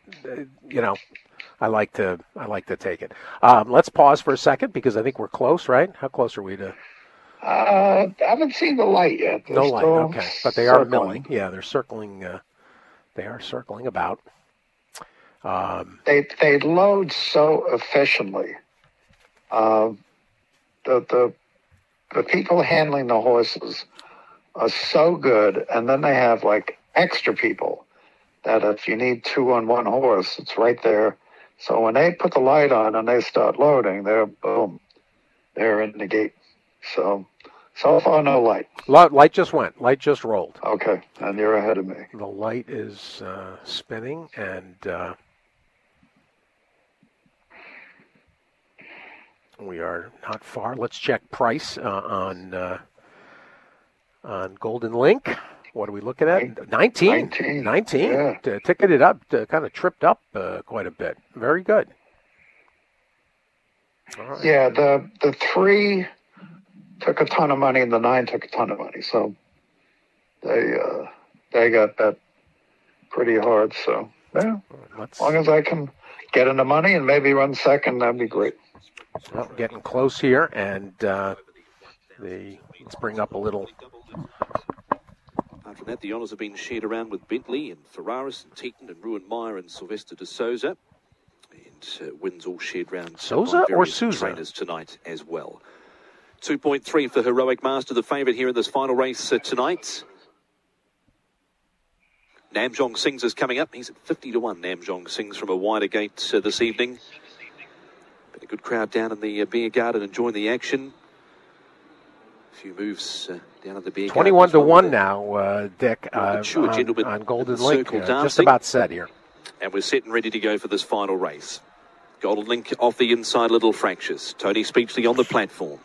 I like to take it. Let's pause for a second because I think we're close, right? How close are we to? I haven't seen the light yet. No light, okay. But they are milling. Yeah, they're circling. They are circling about. They load so efficiently. The people handling the horses are so good, and then they have like extra people that if you need two on one horse, it's right there. So when they put the light on and they start loading, they're in the gate. So far, no light. Light just went. Light just rolled. Okay, and you're ahead of me. The light is spinning, and we are not far. Let's check price on Golden Link. What are we looking at? 19. Yeah. Ticketed up, kind of tripped up quite a bit. Very good. All right. Yeah, the 3 took a ton of money and the 9 took a ton of money. So they got that pretty hard. So, yeah, as long as I can get in the money and maybe run second, that'd be great. Well, getting close here, and let's bring up a little. Apart from that, the honours have been shared around with Bentley and Ferraris and Teton and Ruan Meyer and Sylvester de Souza. And wins all shared round. Souza or Souza? Trainers tonight as well. 2.3 for Heroic Master, the favourite here in this final race tonight. Namjong Sings is coming up. He's at 50-1. Namjong Sings from a wider gate this evening. Been a good crowd down in the beer garden enjoying the action. A few moves down at the beer garden. 21-1 now, Dick, on Golden Link. Just about set here. And we're set and ready to go for this final race. Golden Link off the inside, little fractures. Tony Speechley on the platform.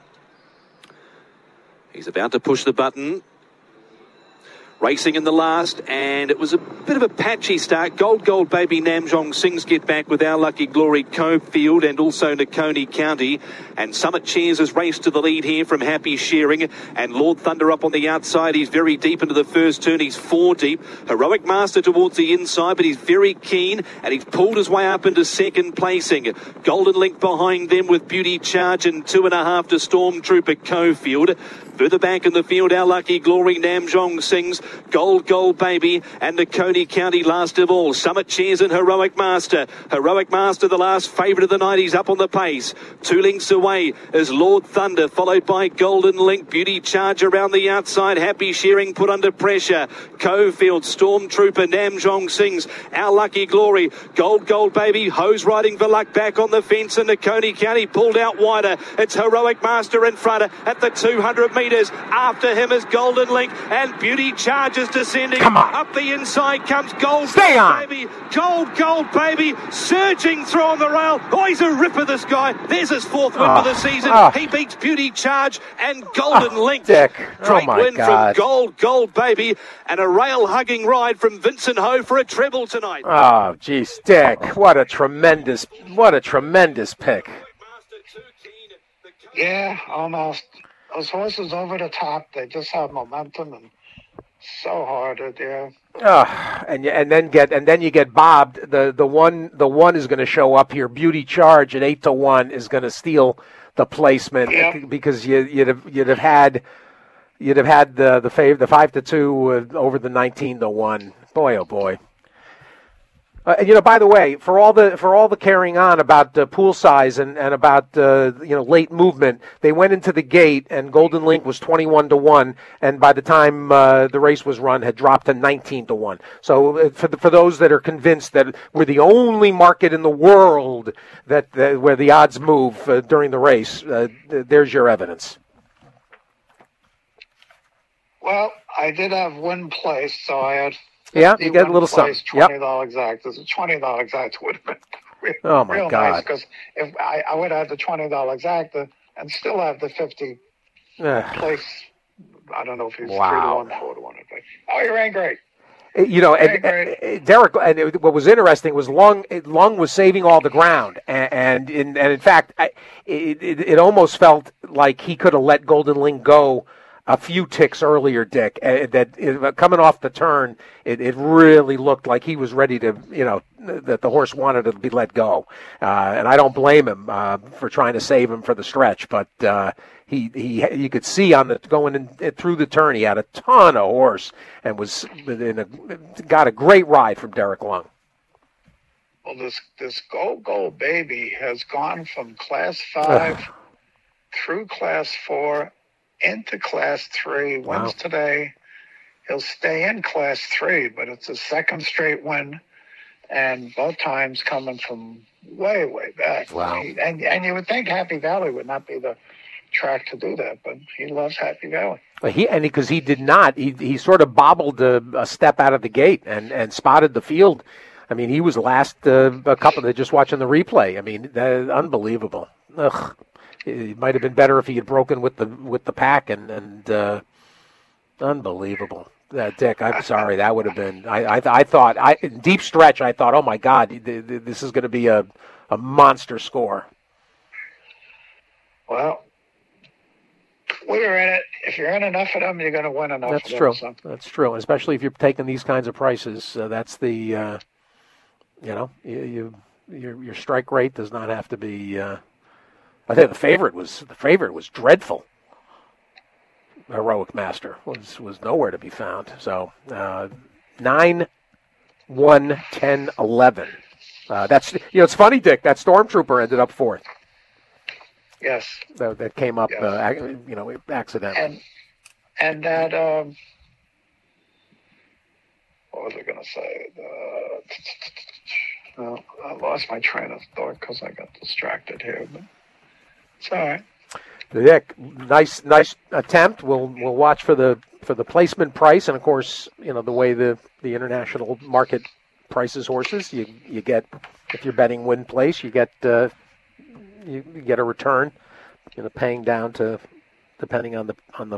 He's about to push the button. Racing in the last, and it was a bit of a patchy start. Gold Baby Namjong Sings get back with Our Lucky Glory Cofield and also Nakoni County. And Summit Cheers has raced to the lead here from Happy Shearing. And Lord Thunder up on the outside. He's very deep into the first turn. He's 4 deep. Heroic Master towards the inside, but he's very keen. And he's pulled his way up into second placing. Golden Link behind them with Beauty Charge and 2.5 to Stormtrooper Cofield. Further back in the field, Our Lucky Glory, Namjong Sings, Gold Baby, and Nakoni County last of all. Summit Cheers and Heroic Master. Heroic Master, the last favourite of the night. He's up on the pace. 2 lengths away is Lord Thunder, followed by Golden Link. Beauty Charge around the outside. Happy Shearing put under pressure. Cofield, Stormtrooper, Namjong Sings, Our Lucky Glory, Gold Baby, Hose riding for luck back on the fence, and Nakoni County pulled out wider. It's Heroic Master in front at the 200 metres. After him is Golden Link, and Beauty Charge is descending. Come on. Up the inside comes Gold Baby. Gold Baby, surging through on the rail. Oh, he's a ripper, this guy. There's his 4th win for the season. He beats Beauty Charge and Golden Link. Dick. Great win from Gold Baby, and a rail-hugging ride from Vincent Ho for a treble tonight. Oh, geez, Dick. What a tremendous pick. Yeah, almost. Those horses over the top, they just have momentum and so hard. Yeah. And then you get bobbed. The one is going to show up here. Beauty Charge at 8-1 is going to steal the placement because you'd have had the 5-2 over the 19-1. Boy, oh boy. By the way, for all the carrying on about pool size and about late movement, they went into the gate and Golden Link was 21-1, and by the time the race was run, had dropped to 19-1. So for those that are convinced that we're the only market in the world that where the odds move during the race, there's your evidence. Well, I did have one place, so I had. Yeah, you get a little something. $20 exact. There's a $20 exact would have been oh my real God. nice, because if I would have the $20 exact and still have the 50 place. I don't know if he's 3-1, 4-1. Oh, you ran great. Derek. And what was interesting was Lung was saving all the ground, and in fact, it almost felt like he could have let Golden Link go a few ticks earlier, Dick. Coming off the turn, it really looked like he was ready to, that the horse wanted to be let go. And I don't blame him for trying to save him for the stretch. But you could see going in through the turn, he had a ton of horse and got a great ride from Derek Lung. Well, this Gold Baby has gone from Class 5 through Class 4. Into Class 3, wins today. He'll stay in Class 3, but it's his second straight win, and both times coming from way, way back. Wow. And you would think Happy Valley would not be the track to do that, but he loves Happy Valley. Because he did not. He sort of bobbled a step out of the gate and spotted the field. I mean, he was last a couple of just watching the replay. I mean, unbelievable. Ugh. It might have been better if he had broken with the pack and unbelievable. Dick, I'm sorry. That would have been. I thought deep stretch. I thought, oh my God, this is going to be a monster score. Well, we're in it. If you're in enough of them, you're going to win enough. That's true. So. That's true, especially if you're taking these kinds of prices. That's the your strike rate does not have to be. I think the favorite was dreadful. Heroic Master was nowhere to be found. So 9, 1, 10, 11. That's it's funny, Dick. That Stormtrooper ended up fourth. Yes, that came up accidentally. And that what was I going to say? I lost my train of thought because I got distracted here. But it's all right. Dick, nice attempt. We'll watch for the placement price, and of course, the way the international market prices horses. You get, if you're betting win place, you get a return. Paying down to depending on the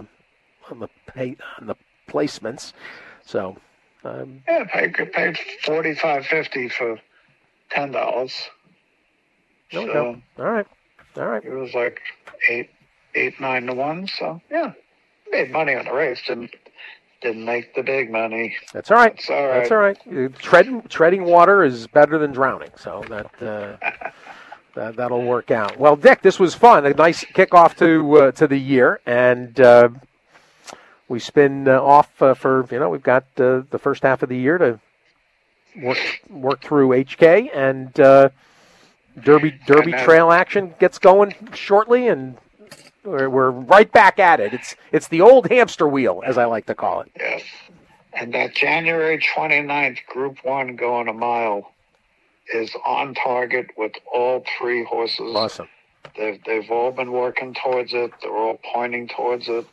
placements. So paid $45.50 for $10. No. All right. It was like 8-9 to 1. So yeah, made money on the race. Didn't make the big money. That's all right. That's all right. That's all right. Treading water is better than drowning. So that'll work out. Well, Dick, this was fun. A nice kickoff to the year, and we spin off for we've got the first half of the year to work through HK, and Derby trail action gets going shortly, and we're right back at it. It's the old hamster wheel, as I like to call it. Yes, and that January 29th Group 1 going a mile is on target with all three horses. Awesome. They've all been working towards it. They're all pointing towards it.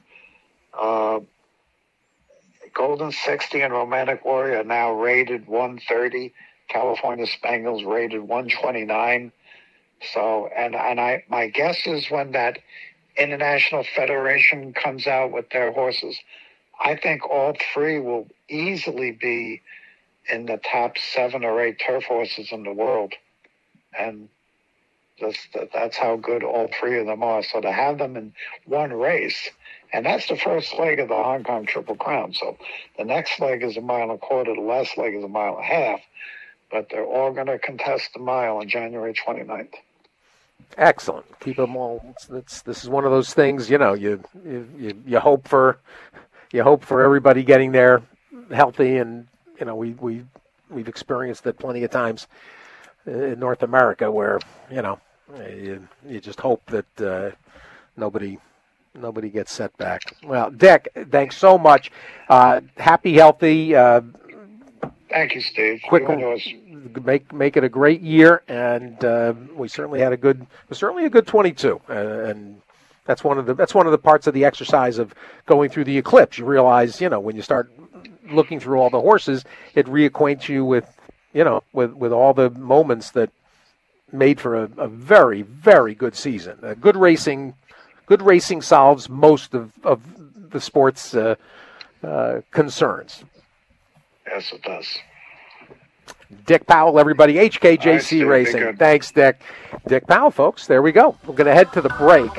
Golden 60 and Romantic Warrior are now rated 130. California Spangles rated 129. So, and my guess is when that International Federation comes out with their horses, I think all three will easily be in the top 7 or 8 turf horses in the world. And that's how good all three of them are. So to have them in one race, and that's the first leg of the Hong Kong Triple Crown. So the next leg is 1.25 miles, the last leg is 1.5 miles. But they're all going to contest the mile on January 29th. Excellent. Keep them all. This is one of those things, you hope for everybody getting there healthy, and we we've experienced it plenty of times in North America, where you just hope that nobody gets set back. Well, Dick, thanks so much. Happy, healthy. Thank you, Steve. Make it a great year, and we certainly had a good 22, and that's one of the parts of the exercise of going through the eclipse. You realize, when you start looking through all the horses, it reacquaints you with all the moments that made for a very, very good season. Good racing solves most of the sport's concerns. Yes, it does. Dick Powell, everybody. HKJC Racing. Thanks, Dick. Dick Powell, folks. There we go. We're going to head to the break.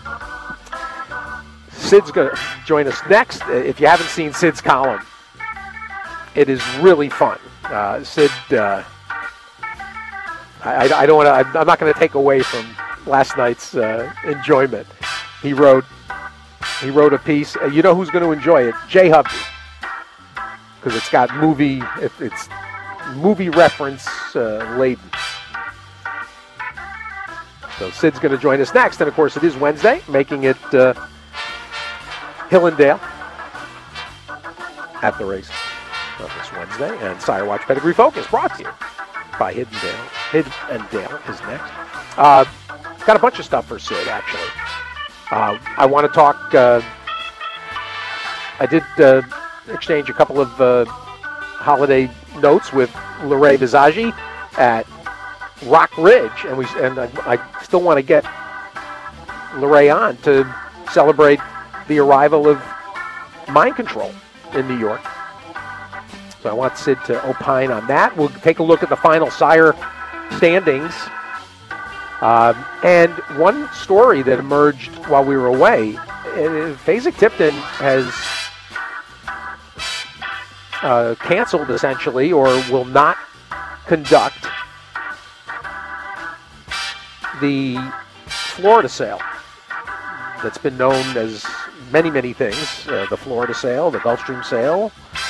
Sid's going to join us next. If you haven't seen Sid's column, it is really fun. Sid, I don't want to. I'm not going to take away from last night's enjoyment. He wrote a piece. You know who's going to enjoy it? Jay Hovde, because it's got it's movie reference laden. So Sid's going to join us next, and of course it is Wednesday, making it Hillendale at the race this Wednesday, and Sire Watch Pedigree Focus brought to you by Hidden Dale is next. Got a bunch of stuff for Sid, actually. I want to talk. I did exchange a couple of holiday notes with Larray Visagie at Rock Ridge, and I still want to get Larray on to celebrate the arrival of Mind Control in New York. So I want Sid to opine on that. We'll take a look at the final Sire standings. And one story that emerged while we were away, Fasig-Tipton has canceled, essentially, or will not conduct the Florida sale that's been known as many, many things. The Florida sale, the Gulfstream sale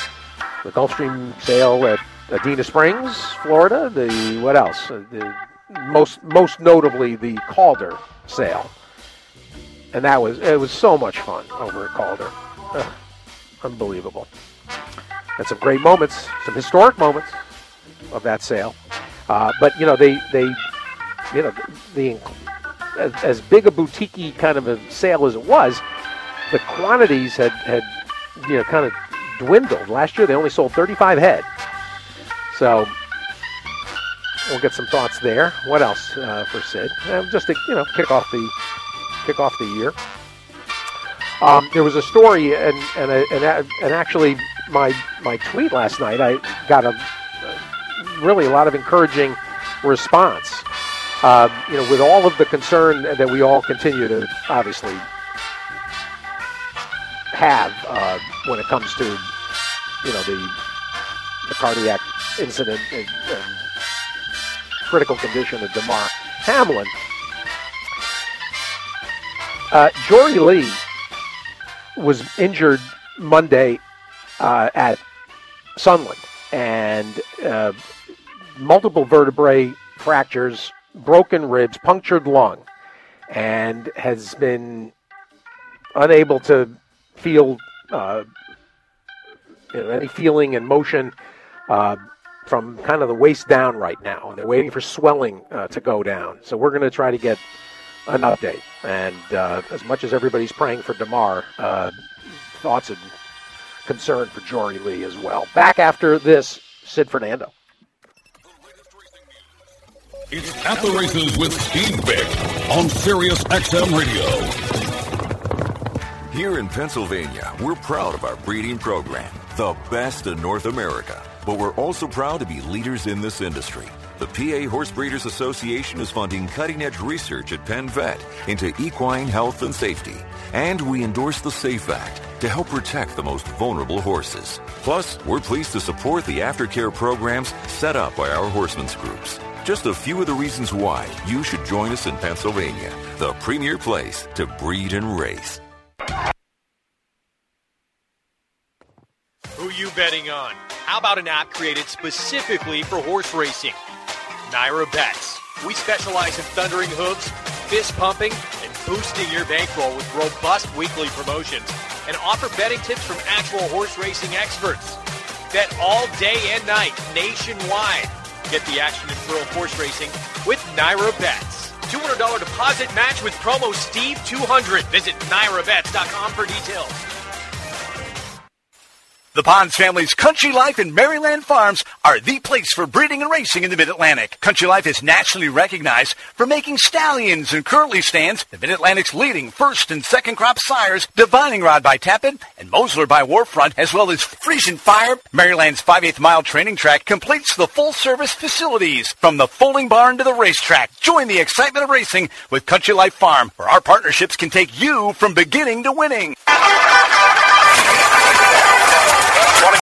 at Adena Springs, Florida, what else? Most notably the Calder sale. And it was so much fun over at Calder. Unbelievable. And some great moments, some historic moments of that sale. But as big a boutique-y kind of a sale as it was, the quantities had kind of dwindled. Last year they only sold 35 head. So we'll get some thoughts there. What else for Sid? Just to kick off the year. There was a story, and actually my tweet last night, I got really a lot of encouraging response. With all of the concern that we all continue to obviously have when it comes to the cardiac incident and critical condition of Damar Hamlin. Jory Lee was injured Monday at Sunland, and multiple vertebrae fractures, broken ribs, punctured lung, and has been unable to feel any feeling and motion from kind of the waist down right now. They're waiting for swelling to go down. So we're going to try to get an update. And as much as everybody's praying for Damar, thoughts and concern for Jory Lee as well. Back after this, Sid Fernando. It's At the Races with Steve Bick on Sirius XM Radio. Here in Pennsylvania, we're proud of our breeding program, the best in North America. But we're also proud to be leaders in this industry. The PA Horse Breeders Association is funding cutting-edge research at Penn Vet into equine health and safety. And we endorse the SAFE Act to help protect the most vulnerable horses. Plus, we're pleased to support the aftercare programs set up by our horsemen's groups. Just a few of the reasons why you should join us in Pennsylvania, the premier place to breed and race. Who you betting on? How about an app created specifically for horse racing? Naira Bets. We specialize in thundering hooves, fist pumping, and boosting your bankroll with robust weekly promotions, and offer betting tips from actual horse racing experts. Bet all day and night nationwide. Get the action and thrill of horse racing with Naira Bets. $200 deposit match with promo Steve200. Visit NairaBets.com for details. The Ponds family's Country Life and Maryland Farms are the place for breeding and racing in the Mid-Atlantic. Country Life is nationally recognized for making stallions and curly stands, the Mid-Atlantic's leading first and second crop sires, Divining Rod by Tappan and Mosler by Warfront, as well as Frisian Fire. Maryland's 5/8 mile training track completes the full-service facilities from the folding barn to the racetrack. Join the excitement of racing with Country Life Farm, where our partnerships can take you from beginning to winning.